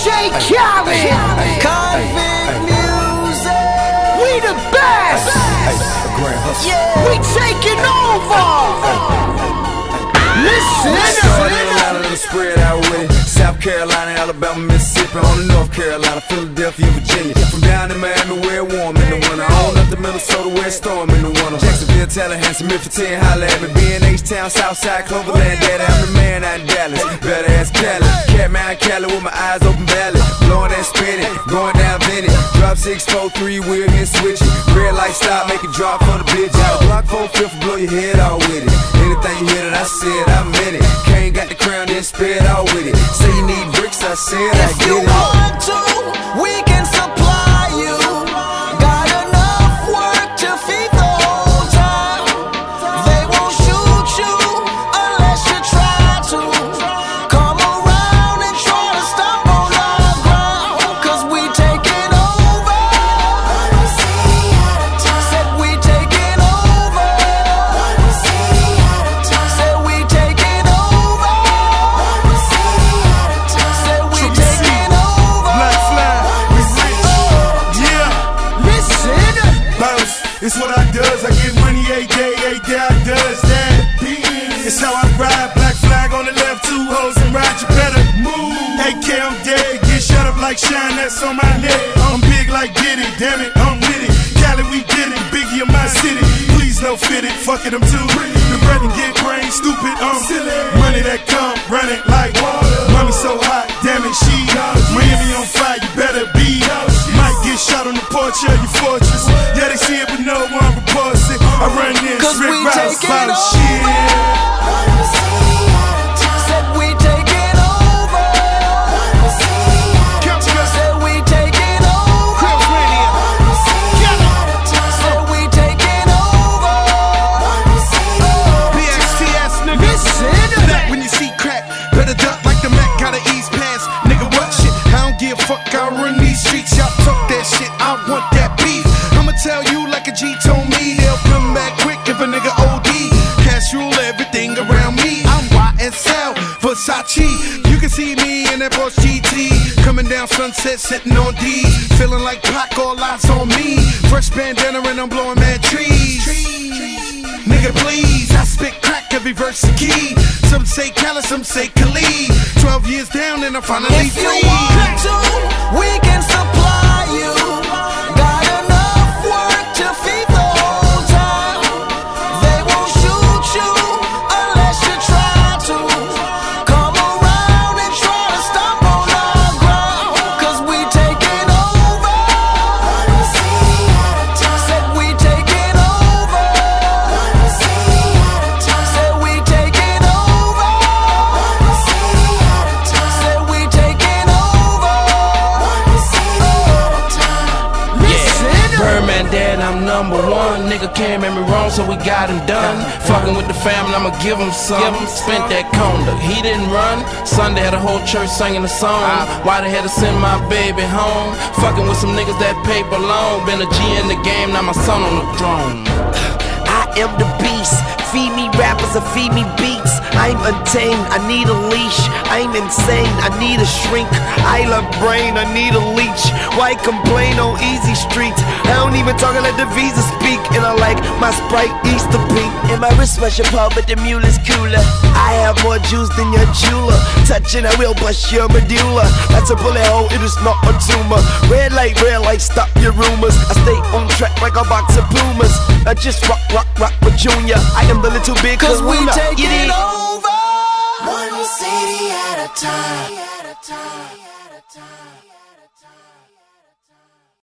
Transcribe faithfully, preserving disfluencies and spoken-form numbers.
J Khaled, Convict music. we the best. Yeah. We taking over. Listen, Carolina, let us spread out with it. South Carolina, Alabama, Mississippi, on the North Carolina, Philadelphia, Virginia. From down in Miami, where it's warm in the winter. On up to Minnesota, where it's storm in the winter. Jacksonville, Tallahassee, Memphis, ten, holla at me. B and H Town, Southside, Cloverland, daddy, I'm the man out in Dallas. Better ass Cali, Catman, Cali with my eyes open valley. Blowing and spinning, going down Vinny. Drop six, four, three, wheel here switching. Red light stop, make it drop for the bitch. Out block four, fifth, blow your head out with it. Anything you hear that I said, I meant it. Kane got the crown, then spit out with it. Say you need bricks, I said I If get you it. want to, we can supply you. Got enough work to feed the whole town. They won't shoot you unless you try to. Come around and try to stop on our ground, cause we taking over. Said we taking over. Said we taking over. Said we taking over. Black flag, we rich, yeah. listen. Bounce, it's what I does. I get money every day, every day I does that. It's how I ride. Black flag on the left, two hoes and ride. You better move. A K, I'm dead. Get shut up like shine. That's on my neck. I'm big like Diddy. Damn it, I'm with it. Cali, we did it. Biggie in my city. Please no fit it. Fuck it, I'm too. The bread and get brain stupid. Um, money that come, run it like water. Mommy so hot, damn it, she Miami on fire. You better be. Might get shot on the porch of your fortress. Yeah, they see it, but no one reports it. I run this, Cause Rick we Rouse, taking about over. shit. Said we taking over. Said we taking over. Said we taking over. B X T S, nigga. That when you see crack, better duck like the Mac, gotta ease past. Nigga, what shit? I don't give a fuck, I run these streets. Y'all talk that shit, I want that beef. I'ma tell you like a G told me, they'll come back quick if a nigga O D. Cash rule everything around me. I'm Y S L, Versace. You can see me in that Porsche G T. Coming down Sunset, sitting on D. Feeling like Pac, all eyes on me. Fresh bandana and I'm blowing mad trees. Nigga, please, I spit crack every verse a key. Some say Khaled, some say Khalid. Twelve years down and I'm finally If you free. want to, we can supply you. Got enough work to feed the whole town. They won't shoot you unless you try to. Come around and try to stop on our ground, cause we taking over. Said we taking over. Said we taking over. Said we taking over. Birdman dead, I'm number one. Nigga can't make me wrong, so we got him done. Fucking with the family, I'ma give him some. Spent that conda, he didn't run. Sunday had a whole church singing a song. Why they had to send my baby home? Fucking with some niggas that paper long. Been a G in the game, now my son on the throne. I am the beast. Feed me rappers and feed me beats. I'm untamed, I need a leash. I'm insane, I need a shrink. I love brain, I need a leech. Why complain on easy streets? I don't even talk, I let the visa speak. And I like my Sprite Easter pink. And my wrist special pop, but the mule is cooler. I have more juice than your jeweler. Touching, I will bust your medulla. That's a bullet hole, it is not a tumor. Red light, red light, stop your rumors. I stay on track like a box of Pumas. I just rock, rock, rock with Junior. I am the little big Cause we Kahuna. taking Get it? over. One city at a time.